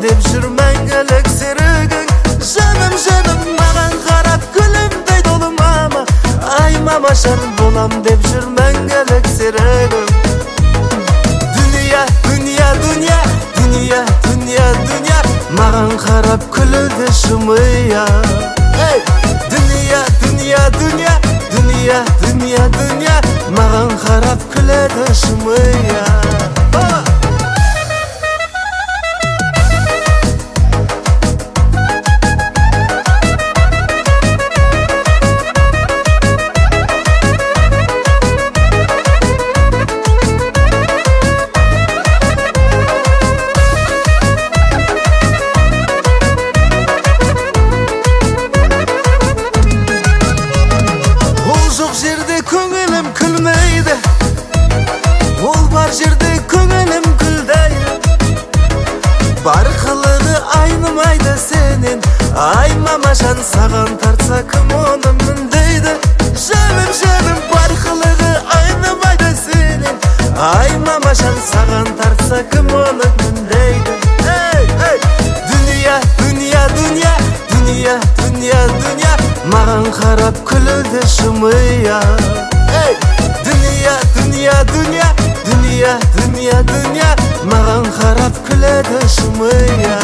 деп жүр мәңгілік серігің. Жаным, жаным, маған қарап күлімдейді ол мама. Ай мамашан болам деп жүр мәңгілік серігім. Дүния, дүния, дүния, дүния, дүния, дүния, маған қарап күледі жымия. Дүния, дүния, дүния, дүния, дүния, дүния, маған қарап күледі жымия. Жерде көңілім күлмейді, ол бар жерде көңілім күлдейді. Бар қылығы айнымайды сенен, ай мамашан саған тартса кім оны міндейді. Жаным, жаным, бар қылығы айнымайды сенен, ай мамашан саған тартса кім оны міндейді. Дүния, дүния, дүния, дүния, дүния, дүния, маған қарап күледі жымия. Дүния, дүния, дүния, дүния, дүния, дүния, маған қарап күледі жымия.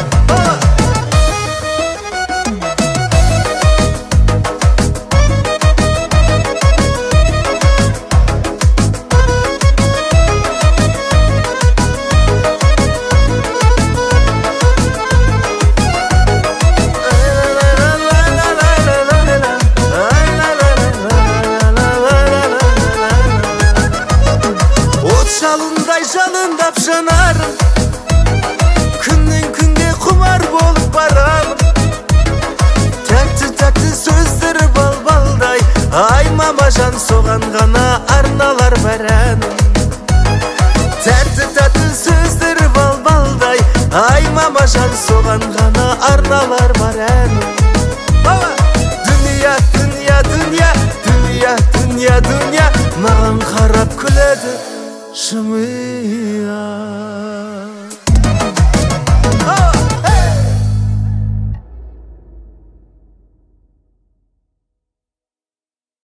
Жалындай жалындап жанарым, күннен күнге құмар болып барамын. Тәтті-тәтті сөздері бал-балдай, ай мамажан соған ғана арналар бар әнім. Тәтті-тәтті сөздері бал-балдай, ай мамажан соған ғана арналар бар әнім. Дүния, дүния, дүния, дүния, дүния, дүния, маған қарап күледі жымия.